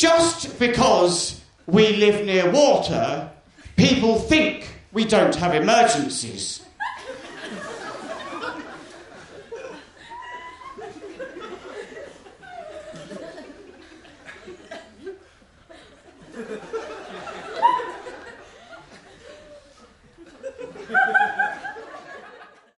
just because we live near water, people think we don't have emergencies.